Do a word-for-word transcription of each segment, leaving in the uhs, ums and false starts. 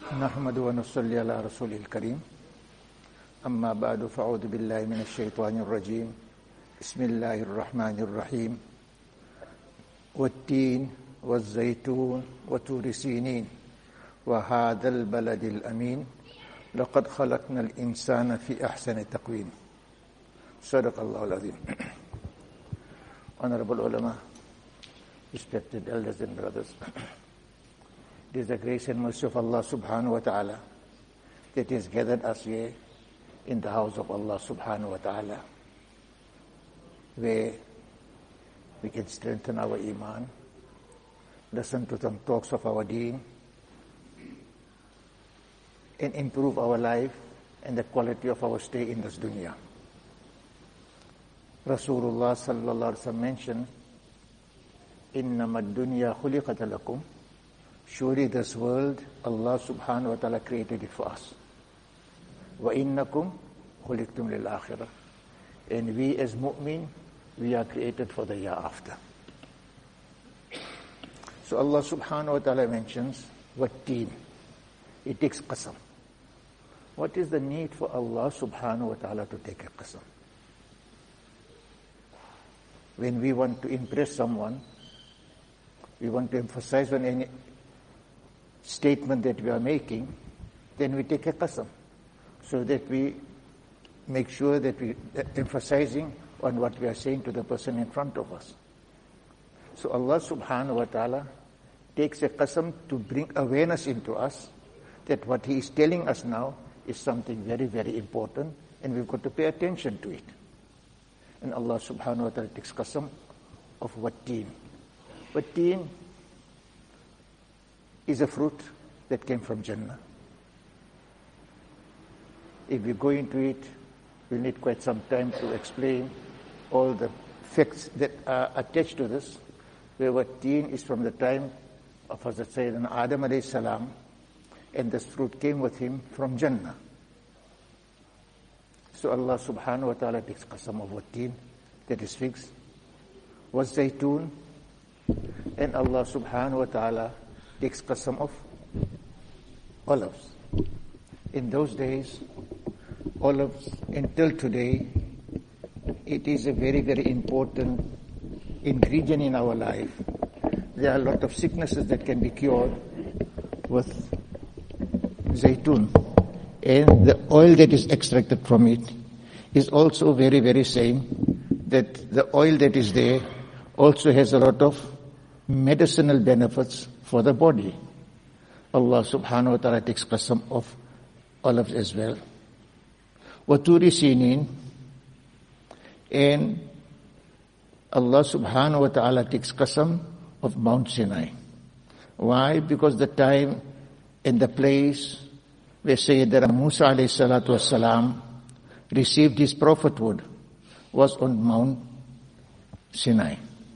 نحمد ونصلي على رسول الكريم أما بعد فأعوذ بالله من الشيطان الرجيم بسم الله الرحمن الرحيم والتين والزيتون وطور سينين وهذا البلد الأمين لقد خلقنا الإنسان في أحسن تقويم صدق الله العظيم. Honorable ulama, respected elders and brothers, it is the grace and mercy of Allah subhanahu wa ta'ala that has gathered us here in the house of Allah subhanahu wa ta'ala, where we can strengthen our iman, listen to some talks of our deen, and improve our life and the quality of our stay in this dunya. Rasulullah sallallahu alaihi wasallam mentioned, "Innama ad-dunya khuliqat lakum." Surely this world, Allah subhanahu wa ta'ala created it for us. Wa innakum khuliqtum lil akhirah. And we as mu'min, we are created for the year after. So Allah subhanahu wa ta'ala mentions, "Wat-teen." It takes qasam. What is the need for Allah subhanahu wa ta'ala to take a qasam? When we want to impress someone, we want to emphasize on any statement that we are making, then we take a qasam, so that we make sure that we are emphasizing on what we are saying to the person in front of us. So Allah subhanahu wa ta'ala takes a qasam to bring awareness into us that what He is telling us now is something very, very important, and we've got to pay attention to it. And Allah subhanahu wa ta'ala takes qasam of wat-teen. Wat-teen is a fruit that came from Jannah. If we go into it, we'll need quite some time to explain all the facts that are attached to this, where wat-teen is from the time of Hazrat Sayyidina Adam alayhi salam, and this fruit came with him from Jannah. So Allah subhanahu wa ta'ala takes qasam of wat-teen, that is figs, was zaytun, and Allah subhanahu wa ta'ala takes qasam of olives. In those days, olives, until today, it is a very, very important ingredient in our life. There are a lot of sicknesses that can be cured with zaytun. And the oil that is extracted from it is also very, very same, that the oil that is there also has a lot of medicinal benefits for the body. Allah subhanahu wa ta'ala takes qasam of olives as well. Waturi sinin, and Allah subhanahu wa ta'ala takes qasam of Mount Sinai. Why? Because the time and the place where Sayyidina Musa alayhi salatu wasalam received his prophethood was on Mount Sinai.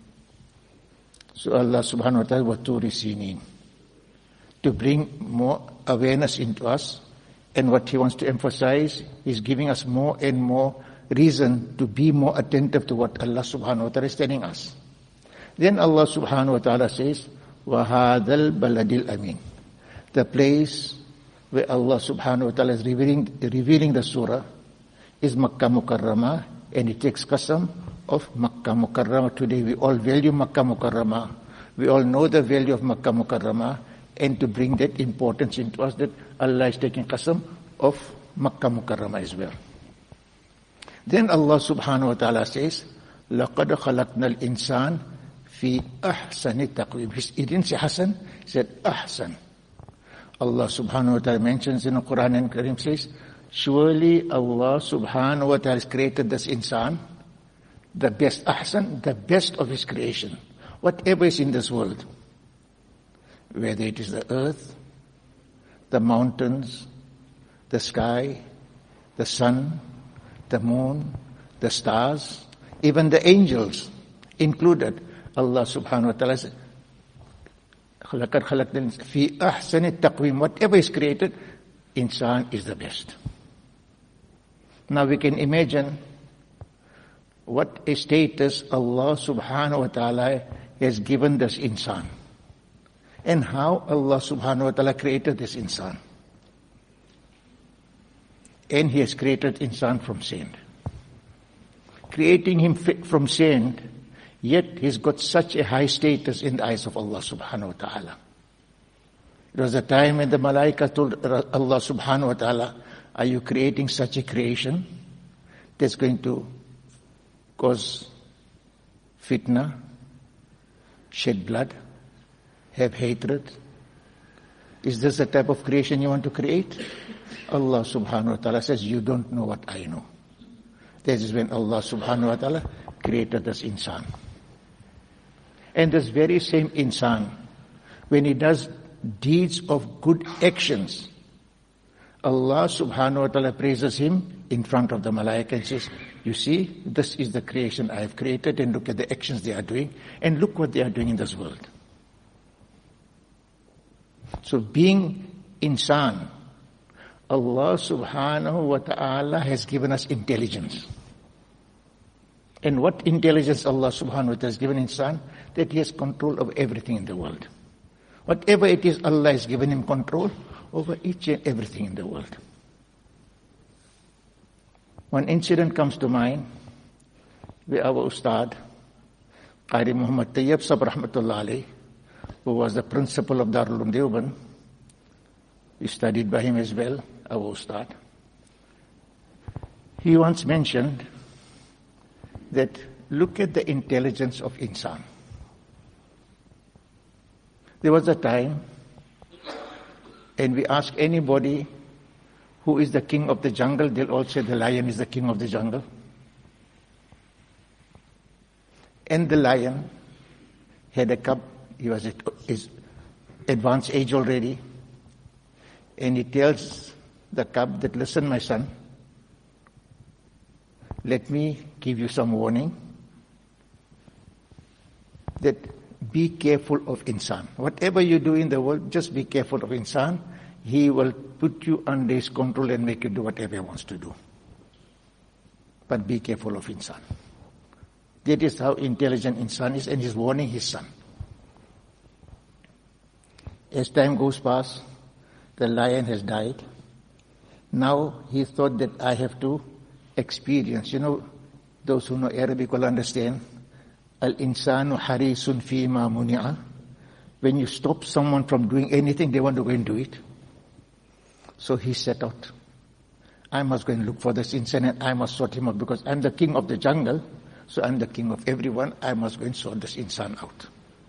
So Allah subhanahu wa ta'ala, waturi sinin, to bring more awareness into us, and what He wants to emphasize is giving us more and more reason to be more attentive to what Allah subhanahu wa ta'ala is telling us. Then Allah subhanahu wa ta'ala says, وَهَذَا الْبَلَدِ الْأَمِينَ, the place where Allah subhanahu wa ta'ala is revealing, revealing the surah is Makkah Mukarramah, and it takes qasam of Makkah Mukarramah. Today we all value Makkah Mukarramah. We all know the value of Makkah Mukarramah, and to bring that importance into us, that Allah is taking qasam of Makkah Mukarramah as well. Then Allah subhanahu wa ta'ala says, لَقَدْ خَلَقْنَا الْإِنسَانِ فِي أَحْسَنِ تَقْوِيمٍ. He didn't say Hasan, he said Ahsan. Allah subhanahu wa ta'ala mentions in the Quran and Karim, says, surely Allah subhanahu wa ta'ala has created this insan, the best, ahsan, the best of His creation. Whatever is in this world, whether it is the earth, the mountains, the sky, the sun, the moon, the stars, even the angels included, Allah subhanahu wa ta'ala said, خَلَقَدْ خَلَقْنَا فِي أَحْسَنِ التَّقْوِيمِ. Whatever is created, insan is the best. Now we can imagine what a status Allah subhanahu wa ta'ala has given this insan, and how Allah subhanahu wa ta'ala created this insan. And He has created insan from sand. Creating him from sand, yet he's got such a high status in the eyes of Allah subhanahu wa ta'ala. It was a time when the malaika told Allah subhanahu wa ta'ala, are you creating such a creation that's going to cause fitna, shed blood, have hatred? Is this the type of creation you want to create? Allah subhanahu wa ta'ala says, you don't know what I know. That is when Allah subhanahu wa ta'ala created this insan. And this very same insan, when he does deeds of good actions, Allah subhanahu wa ta'ala praises him in front of the malaika and says, you see, this is the creation I have created, and look at the actions they are doing, and look what they are doing in this world. So being insan, Allah subhanahu wa ta'ala has given us intelligence. And what intelligence Allah subhanahu wa ta'ala has given insan? That he has control of everything in the world. Whatever it is, Allah has given him control over each and everything in the world. One incident comes to mind where our Ustad, Qari Muhammad Tayyib Sab Rahmatullah Alayh, who was the principal of Darul Uloom Deoband, we studied by him as well, our Ustad. He once mentioned that look at the intelligence of insan. There was a time, and we ask anybody who is the king of the jungle, they'll all say the lion is the king of the jungle. And the lion had a cub, he was at his advanced age already, and he tells the cub that, listen my son, let me give you some warning, that be careful of insan. Whatever you do in the world, just be careful of insan. He will put you under his control and make you do whatever he wants to do. But be careful of insan. That is how intelligent insan is, and he's warning his son. As time goes past, the lion has died. Now he thought that I have to experience. You know, those who know Arabic will understand. Al-insanu harisun fi ma muni'a. When you stop someone from doing anything, they want to go and do it. So he set out. I must go and look for this insan, and I must sort him out, because I'm the king of the jungle, so I'm the king of everyone. I must go and sort this insan out.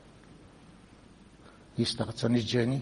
He starts on his journey.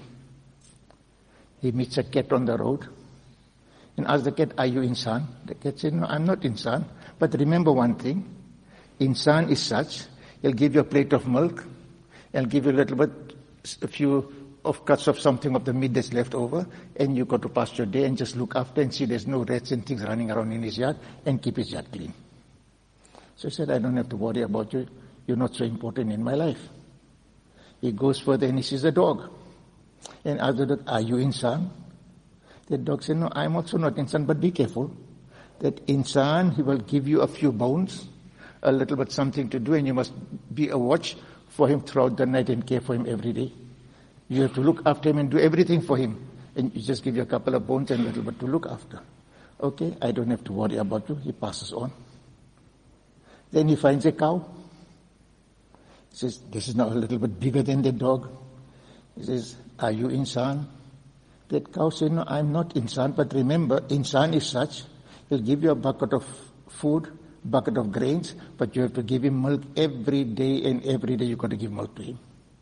He meets a cat on the road and asks the cat, are you insan? The cat said, no, I'm not insan. But remember one thing, insan is such, he'll give you a plate of milk, he'll give you a little bit, a few of cuts of something of the meat that's left over, and you go to pass your day and just look after and see there's no rats and things running around in his yard, and keep his yard clean. So he said, I don't have to worry about you. You're not so important in my life. He goes further and he sees a dog. And asks the dog, are you insan? The dog said, no, I'm also not insan, but be careful. That insan, he will give you a few bones, a little bit something to do, and you must be a watch for him throughout the night and care for him every day. You have to look after him and do everything for him. And you just give you a couple of bones and a little bit to look after. Okay, I don't have to worry about you. He passes on. Then he finds a cow. He says, this is now a little bit bigger than the dog. He says, are you insan? That cow said, no, I'm not insan, but remember, insan is such, he'll give you a bucket of food, bucket of grains, but you have to give him milk every day, and every day you've got to give milk to him.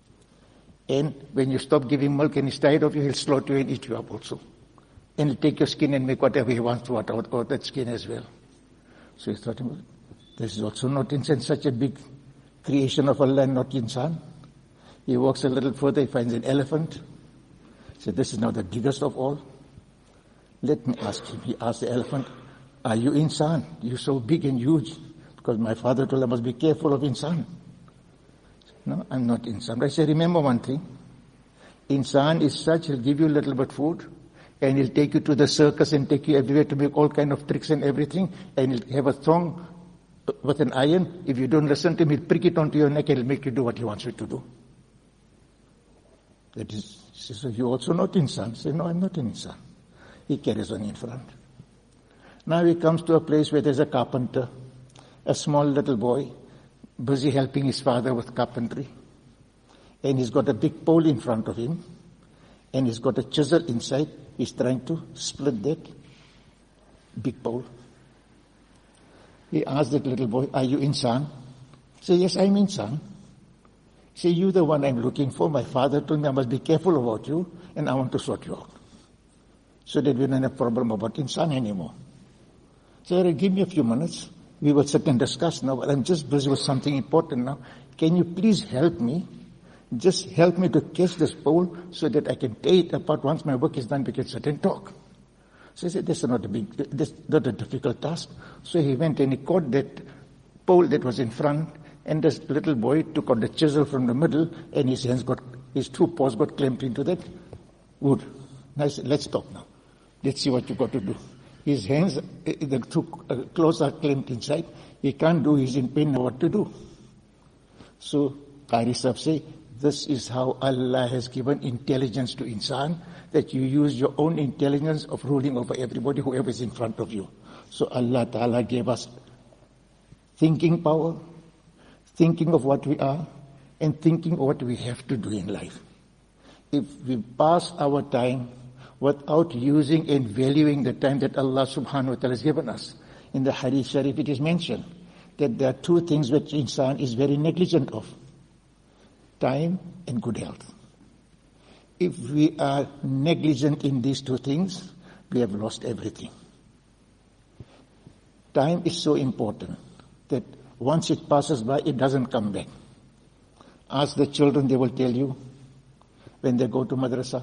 And when you stop giving milk and he's tired of you, he'll slaughter you and eat you up also. And he'll take your skin and make whatever he wants to out of that skin as well. So he thought, this is also not insan, such a big creation of Allah, not insan. He walks a little further, he finds an elephant. He said, this is now the biggest of all. Let me ask him. He asked the elephant, are you insan? You're so big and huge. Because my father told I must be careful of insan. No, I'm not insan. I say, remember one thing. Insan is such, he'll give you a little bit food, and he'll take you to the circus and take you everywhere to make all kind of tricks and everything, and he'll have a thong with an iron. If you don't listen to him, he'll prick it onto your neck and he'll make you do what he wants you to do. That is, she says, you're also not insan. I say, no, I'm not an insan. He carries on in front. Now he comes to a place where there's a carpenter, a small little boy, busy helping his father with carpentry. And he's got a big pole in front of him, and he's got a chisel inside. He's trying to split that big pole. He asked that little boy, are you insan? He said, yes, I'm insan. He said, you're the one I'm looking for. My father told me I must be careful about you, and I want to sort you out. So that we don't have a problem about insan anymore. So give me a few minutes. We will sit and discuss now, but I'm just busy with something important now. Can you please help me? Just help me to catch this pole so that I can tear it apart. Once my work is done, we can sit and talk. So he said, this is not a big, this is not a difficult task. So he went and he caught that pole that was in front, and this little boy took out the chisel from the middle, and his hands got, his two paws got clamped into that wood. And I said, let's talk now. Let's see what you got to do. His hands, the two claws are clamped inside. He can't do, he's in pain, now what to do? So Qari Sahib say, this is how Allah has given intelligence to insan, that you use your own intelligence of ruling over everybody, whoever is in front of you. So Allah Ta'ala gave us thinking power, thinking of what we are, and thinking of what we have to do in life. If we pass our time without using and valuing the time that Allah Subhanahu wa Ta'ala has given us, in the Hadith Sharif it is mentioned that there are two things which insan is very negligent of: time and good health. If we are negligent in these two things, we have lost everything. Time is so important that once it passes by, it doesn't come back. Ask the children, they will tell you, when they go to madrasa,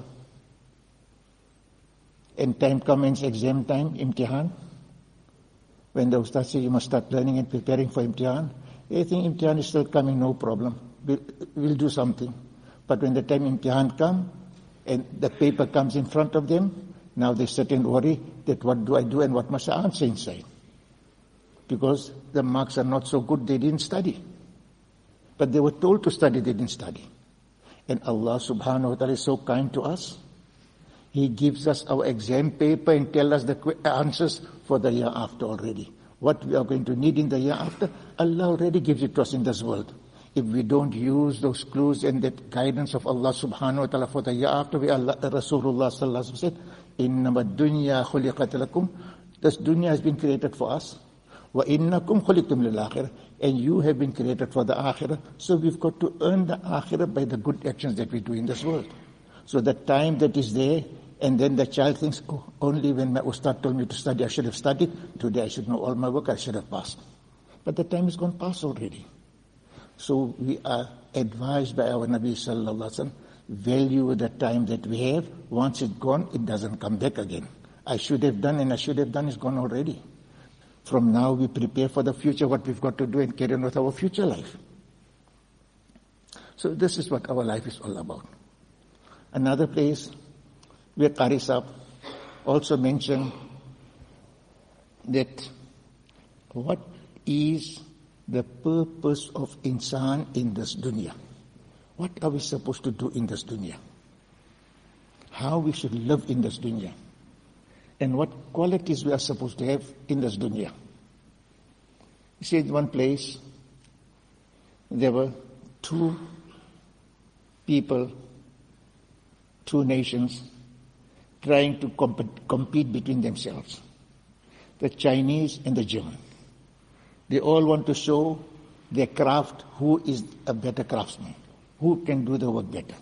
and time comes, exam time, imtihan, when the ustad says you must start learning and preparing for imtihan, they think imtihan is still coming, no problem. We'll, we'll do something. But when the time imtihan comes, and the paper comes in front of them, now they sit and worry that what do I do and what must I answer inside? Because the marks are not so good, they didn't study. But they were told to study, they didn't study. And Allah Subhanahu wa Ta'ala is so kind to us. He gives us our exam paper and tells us the answers for the year after already. What we are going to need in the year after, Allah already gives it to us in this world. If we don't use those clues and that guidance of Allah Subhanahu wa Ta'ala for the year after, we Allah, Rasulullah Sallallahu Alaihi Wasallam said, إِنَّمَا الدُّنْيَا خُلِقَتْ لَكُمْ. This dunya has been created for us. وَإِنَّكُمْ خُلِقْتُمْ لِلْآخِرَةِ. And you have been created for the akhirah. So we've got to earn the akhirah by the good actions that we do in this world. So the time that is there, and then the child thinks, oh, only when my ustad told me to study, I should have studied. Today I should know all my work, I should have passed. But the time is gone past already. So we are advised by our Nabi Sallallahu Alaihi Wasallam, value the time that we have. Once it's gone, it doesn't come back again. I should have done and I should have done is gone already. From now we prepare for the future, what we've got to do and carry on with our future life. So this is what our life is all about. Another place where Qari Sahib also mentioned that what is the purpose of insan in this dunya? What are we supposed to do in this dunya? How we should live in this dunya? And what qualities we are supposed to have in this dunya? You see, in one place, there were two people, two nations, trying to comp- compete between themselves. The Chinese and the German. They all want to show their craft, who is a better craftsman, who can do the work better.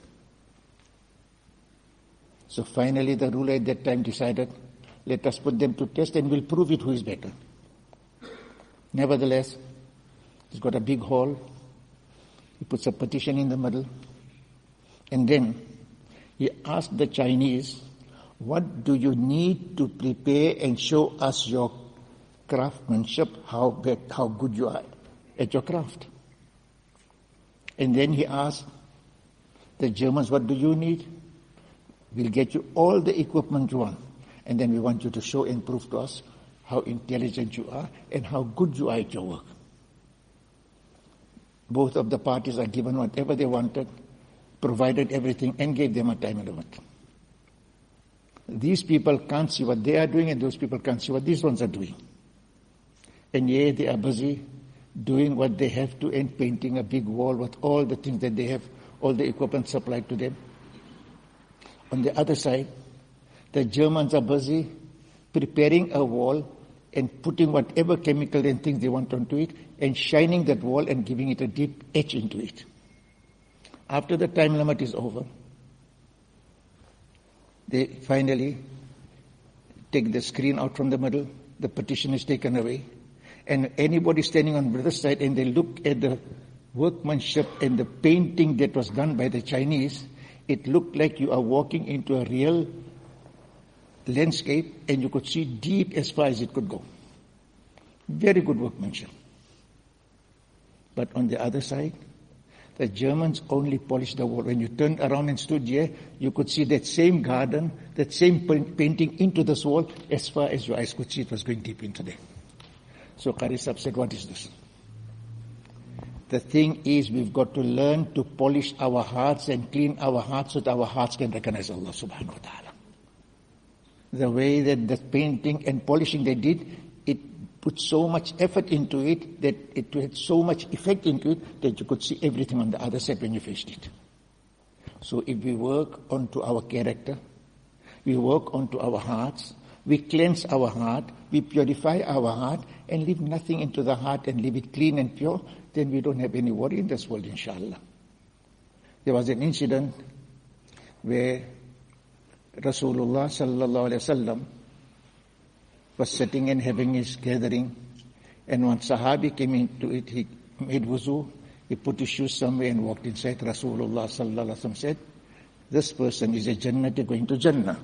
So finally the ruler at that time decided, let us put them to test and we'll prove it who is better. Nevertheless, he's got a big hall. He puts a partition in the middle. And then he asked the Chinese, what do you need to prepare and show us your craftsmanship, how bad, how good you are at your craft? And then he asked the Germans, what do you need? We'll get you all the equipment you want. And then we want you to show and prove to us how intelligent you are and how good you are at your work. Both of the parties are given whatever they wanted, provided everything, and gave them a time limit. These people can't see what they are doing, and those people can't see what these ones are doing. And yeah, they are busy doing what they have to and painting a big wall with all the things that they have, all the equipment supplied to them. On the other side, the Germans are busy preparing a wall and putting whatever chemical and things they want onto it and shining that wall and giving it a deep etch into it. After the time limit is over, they finally take the screen out from the middle, the partition is taken away, and anybody standing on the other side and they look at the workmanship and the painting that was done by the Chinese, it looked like you are walking into a real landscape and you could see deep as far as it could go. Very good workmanship. But on the other side, the Germans only polished the wall. When you turned around and stood here, you could see that same garden, that same painting into this wall, as far as your eyes could see, it was going deep into there. So Qari Sahib said, what is this? The thing is, we've got to learn to polish our hearts and clean our hearts so that our hearts can recognize Allah subhanahu wa ta'ala. The way that the painting and polishing they did, it put so much effort into it that it had so much effect into it that you could see everything on the other side when you faced it. So if we work onto our character, we work onto our hearts, we cleanse our heart, we purify our heart and leave nothing into the heart and leave it clean and pure, then we don't have any worry in this world, inshallah. There was an incident where Rasulullah sallallahu alaihi wasallam was sitting and having his gathering, and one Sahabi came into it, he made wuzu, he put his shoes somewhere and walked inside. Rasulullah sallallahu alaihi wasallam said, this person is a Jannati going to Jannah.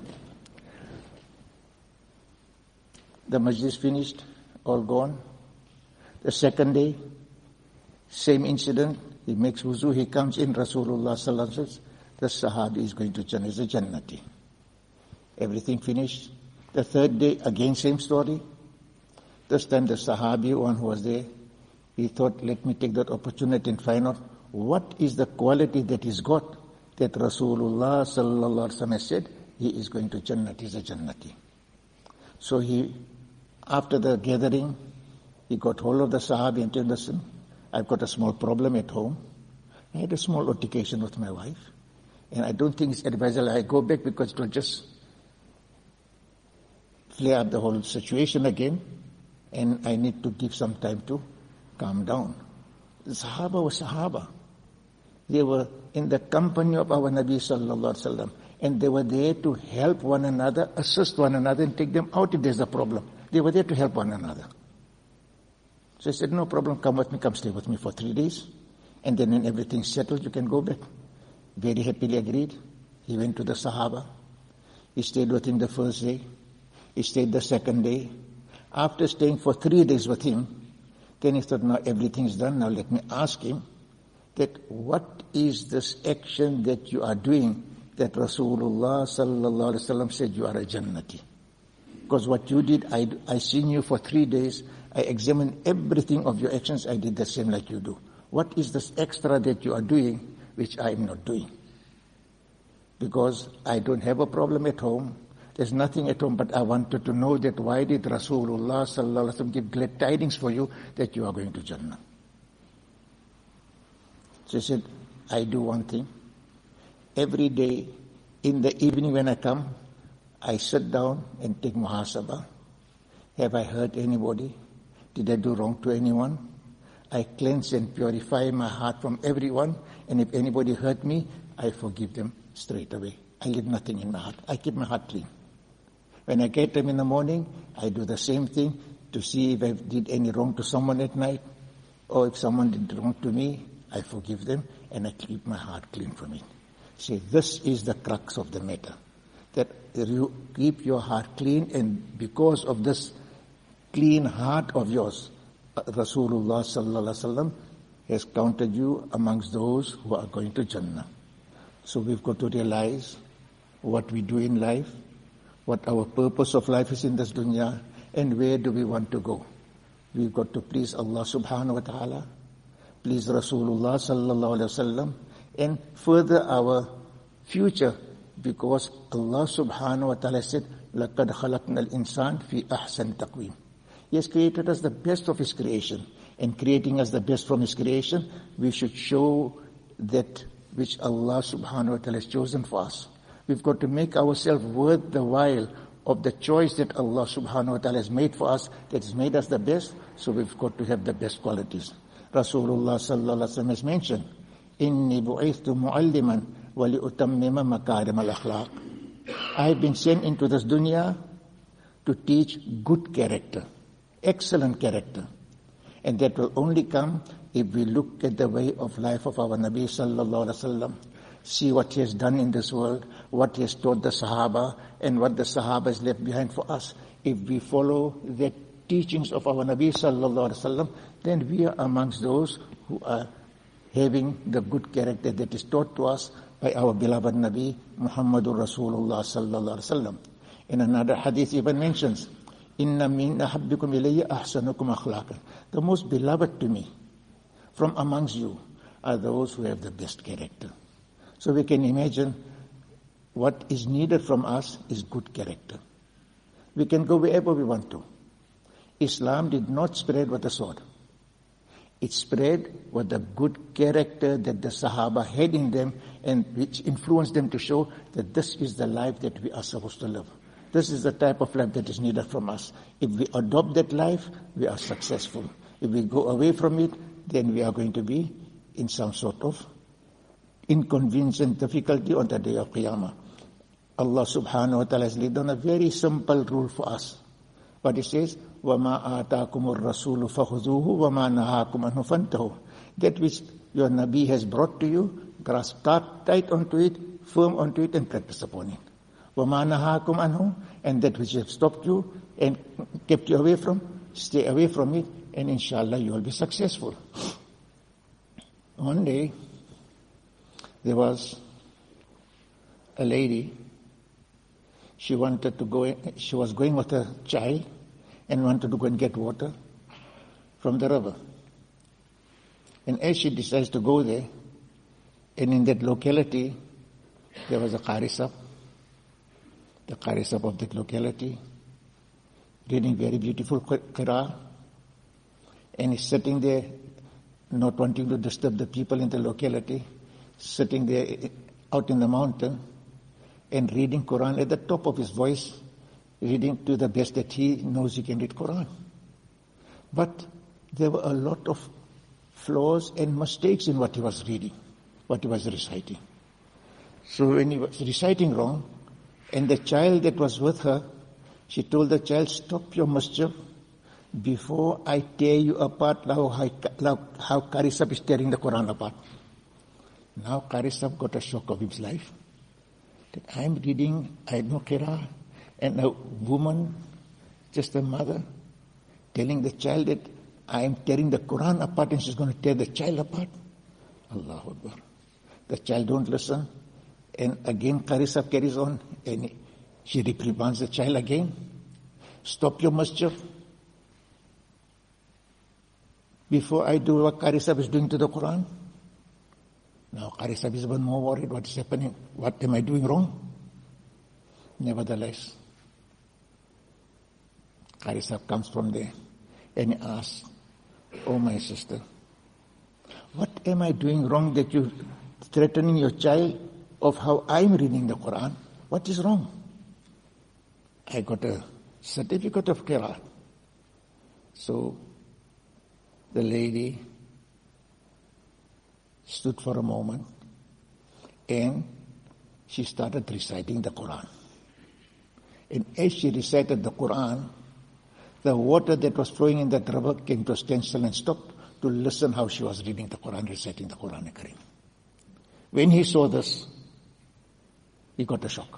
The majlis finished, all gone. The second day, same incident, he makes wuzu, he comes in, Rasulullah sallallahu alaihi wasallam says, the Sahabi is going to Jannah, is a Jannati. Everything finished. The third day, again same story. This time the Sahabi, one who was there, he thought, let me take that opportunity and find out what is the quality that he's got that Rasulullah sallallahu alaihi wasallam said, he is going to Jannah, he's a Jannati. So he, after the gathering, he got hold of the Sahabi and told him, listen, I've got a small problem at home. I had a small altercation with my wife, and I don't think it's advisable I go back because it will just flare up the whole situation again, and I need to give some time to calm down. The Sahaba were Sahaba. They were in the company of our Nabi sallallahu alaihi wasallam, and they were there to help one another, assist one another, and take them out if there's a problem. They were there to help one another. So I said, no problem, come with me, come stay with me for three days, and then when everything's settled, you can go back. Very happily agreed. He went to the Sahaba. He stayed with him the first day. He stayed the second day. After staying for three days with him, then he thought, now everything's done, now let me ask him that what is this action that you are doing that Rasulullah sallallahu alaihi wasallam said you are a Jannati? Because what you did, I, I seen you for three days, I examined everything of your actions, I did the same like you do. What is this extra that you are doing which I am not doing? Because I don't have a problem at home, there's nothing at home, but I wanted to know that why did Rasulullah sallallahu alaihi wasallam give glad tidings for you that you are going to Jannah? So he said, I do one thing. Every day in the evening when I come, I sit down and take muhasabah. Have I hurt anybody? Did I do wrong to anyone? I cleanse and purify my heart from everyone, and if anybody hurt me, I forgive them straight away. I leave nothing in my heart. I keep my heart clean. When I get them in the morning, I do the same thing to see if I did any wrong to someone at night, or if someone did wrong to me, I forgive them and I keep my heart clean from it. See, this is the crux of the matter. That you keep your heart clean, and because of this clean heart of yours, Rasulullah sallallahu alaihi wasallam has counted you amongst those who are going to Jannah. So we've got to realize what we do in life, what our purpose of life is in this dunya, and where do we want to go. We've got to please Allah subhanahu wa ta'ala, please Rasulullah sallallahu alaihi wasallam, and further our future Because Allah subhanahu wa ta'ala said, لَقَدْ خَلَقْنَا الْإِنسَانَ فِي أَحْسَنِ تَقْوِيمٍ. He has created us the best of His creation. And creating us the best from His creation, we should show that which Allah subhanahu wa ta'ala has chosen for us. We've got to make ourselves worth the while of the choice that Allah subhanahu wa ta'ala has made for us, that has made us the best, so we've got to have the best qualities. Rasulullah sallallahu alaihi wasallam has mentioned, إِنِّي بُعِثْتُ مُعَلِّمًا وَلِأُتَمِّمَ مَكَارِمَ الْأَخْلَاقِ. I've been sent into this dunya to teach good character, excellent character. And that will only come if we look at the way of life of our Nabi sallallahu alaihi wasallam, see what he has done in this world, what he has taught the Sahaba, and what the Sahaba has left behind for us. If we follow the teachings of our Nabi sallallahu alaihi wasallam, then we are amongst those who are having the good character that is taught to us by our beloved Nabi Muhammadur Rasulullah sallallahu alaihi wasallam. In another hadith even mentions, Inna min ahabbikum ilayya ahsanukum akhlaqan. The most beloved to me from amongst you are those who have the best character. So we can imagine what is needed from us is good character. We can go wherever we want to. Islam did not spread with a sword. It spread with the good character that the Sahaba had in them, and which influenced them to show that this is the life that we are supposed to live. This is the type of life that is needed from us. If we adopt that life, we are successful. If we go away from it, then we are going to be in some sort of inconvenience and difficulty on the day of Qiyamah. Allah subhanahu wa ta'ala has laid down a very simple rule for us. But He says, وَمَا آتَاكُمُ الرَّسُولُ فَخُذُوهُ وَمَا نَهَاكُمْ عَنْهُ فَانْتَهُوا. That which your Nabi has brought to you, grasp tight onto it, firm onto it, and practice upon it. وَمَا نَهَاكُمْ عَنْهُ, and that which has stopped you and kept you away from, stay away from it, and inshallah you will be successful. One day, there was a lady, she wanted to go, she was going with a child and wanted to go and get water from the river. And as she decides to go there, and in that locality, there was a Qari Sahib, the Qari Sahib of that locality, reading very beautiful Qira'ah, and he's sitting there, not wanting to disturb the people in the locality, sitting there out in the mountain, and reading Quran at the top of his voice, reading to the best that he knows he can read Quran. But there were a lot of flaws and mistakes in what he was reading, what he was reciting. So when he was reciting wrong, and the child that was with her, she told the child, stop your mischief before I tear you apart, how, how, how Qari Sahib is tearing the Quran apart. Now Qari Sahib got a shock of his life. That I'm reading, I know Qira'ah, and a woman, just a mother, telling the child that I am tearing the Quran apart and she's going to tear the child apart. Allahu Akbar. The child don't listen. And again Qari Sahib carries on and she reprimands the child again. Stop your mischief before I do what Qari Sahib is doing to the Quran. Now Qari Sahib is even more worried what is happening. What am I doing wrong? Nevertheless, Qari Sahib comes from there and he asks, oh my sister, what am I doing wrong that you're threatening your child of how I'm reading the Quran? What is wrong? I got a certificate of Qira'ah. So the lady stood for a moment and she started reciting the Quran. And as she recited the Quran, the water that was flowing in that river came to a standstill and stopped to listen how she was reading the Quran, reciting the Quran Kareem. When he saw this, he got a shock.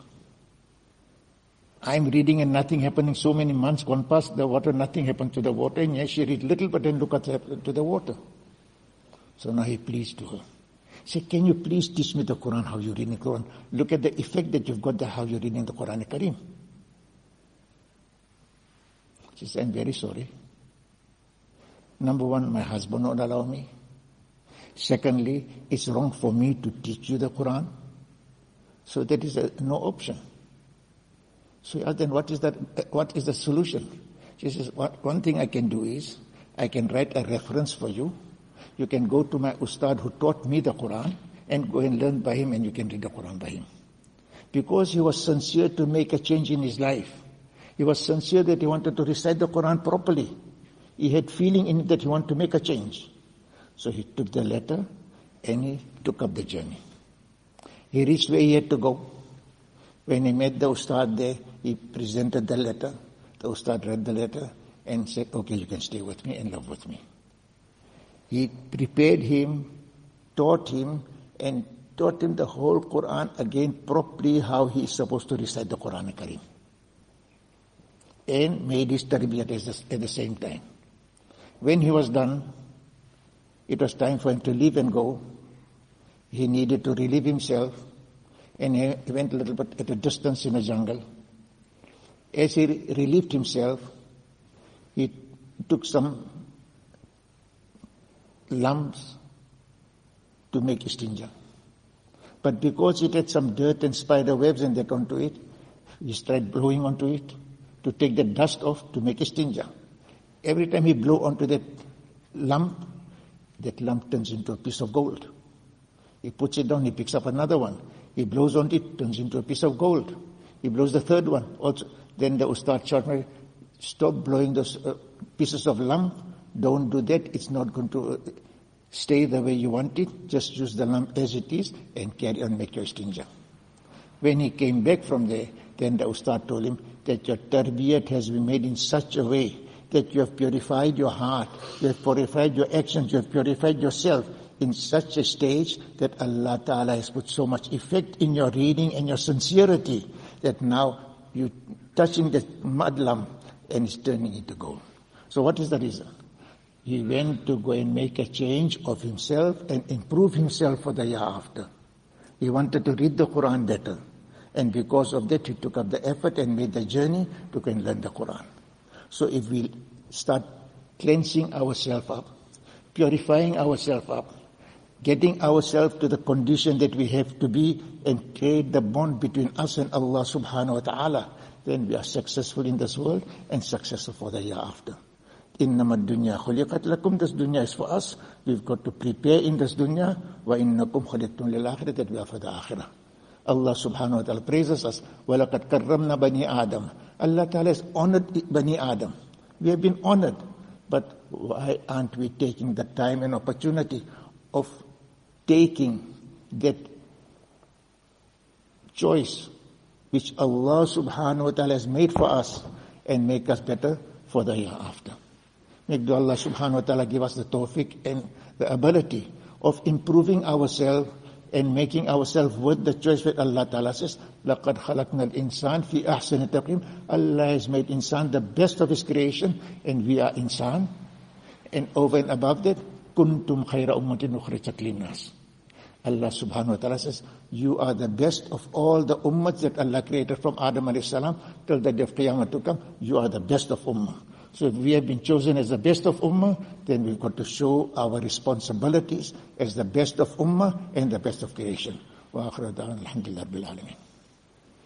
I'm reading and nothing happening. So many months gone past, the water, nothing happened to the water. And yes, she read little, but then look at happened to the water. So now he pleased to her. He said, can you please teach me the Quran, how you're reading the Quran? Look at the effect that you've got, the, how you're reading the Quran Kareem. She said, I'm very sorry. Number one, my husband won't allow me. Secondly, it's wrong for me to teach you the Quran. So that is a, no option. So he asked, then what is that, what is the solution? She says, what, one thing I can do is, I can write a reference for you. You can go to my ustad who taught me the Quran and go and learn by him, and you can read the Quran by him. Because he was sincere to make a change in his life. He was sincere that he wanted to recite the Quran properly. He had feeling in it that he wanted to make a change. So he took the letter and he took up the journey. He reached where he had to go. When he met the ustad there, he presented the letter. The ustad read the letter and said, okay, you can stay with me and live with me. He prepared him, taught him, and taught him the whole Quran again properly, how he is supposed to recite the Quran Kareem. And made his tarbiyat at the same time. When he was done, it was time for him to leave and go. He needed to relieve himself, and he went a little bit at a distance in the jungle. As he relieved himself, he took some lumps to make istinja. But because it had some dirt and spider webs and that onto it, he started blowing onto it to take the dust off to make istinja. Every time he blow onto that lump, that lump turns into a piece of gold. He puts it down, he picks up another one. He blows on it, turns into a piece of gold. He blows the third one. Also, then the ustad shouted, stop blowing those uh, pieces of lump. Don't do that. It's not going to uh, stay the way you want it. Just use the lump as it is and carry on, make your istinja. When he came back from there, then the ustad told him that your tarbiyat has been made in such a way that you have purified your heart, you have purified your actions, you have purified yourself in such a stage that Allah Ta'ala has put so much effect in your reading and your sincerity that now you're touching the mud lump and it's turning into gold. So what is the reason? He went to go and make a change of himself and improve himself for the year after. He wanted to read the Quran better. And because of that, he took up the effort and made the journey to go and learn the Quran. So if we start cleansing ourselves up, purifying ourselves up, getting ourselves to the condition that we have to be and create the bond between us and Allah subhanahu wa ta'ala, then we are successful in this world and successful for the year after. Innama dunya khuliqat lakum, this dunya is for us. We've got to prepare in this dunya. Wa innakum khuliqtum lil akhirah, that we are for the akhirah. Allah subhanahu wa ta'ala praises us. وَلَقَدْ كَرَّمْنَا بَنِي آدَمَ. Allah Ta'ala has honored Bani Adam. We have been honored. But why aren't we taking the time and opportunity of taking that choice which Allah subhanahu wa ta'ala has made for us and make us better for the year after? May Allah subhanahu wa ta'ala give us the tawfiq and the ability of improving ourselves and making ourselves worth the choice that Allah Ta'ala says, لَقَدْ خَلَقْنَا الْإِنسَانِ فِي أَحْسَنِ تَقْوِيمٍ. Allah has made insan the best of his creation, and we are insan. And over and above that, كُنْتُمْ خَيْرَ أُمَّةٍ أُخْرِجَتْ لِلنَّاسِ. Allah subhanahu wa ta'ala says, you are the best of all the ummahs that Allah created from Adam alayhi salam till the day of Qiyamah to come. You are the best of ummah. So if we have been chosen as the best of ummah, then we've got to show our responsibilities as the best of ummah and the best of creation. Wa akhiru da'wana alhamdulillahi rabbil alamin.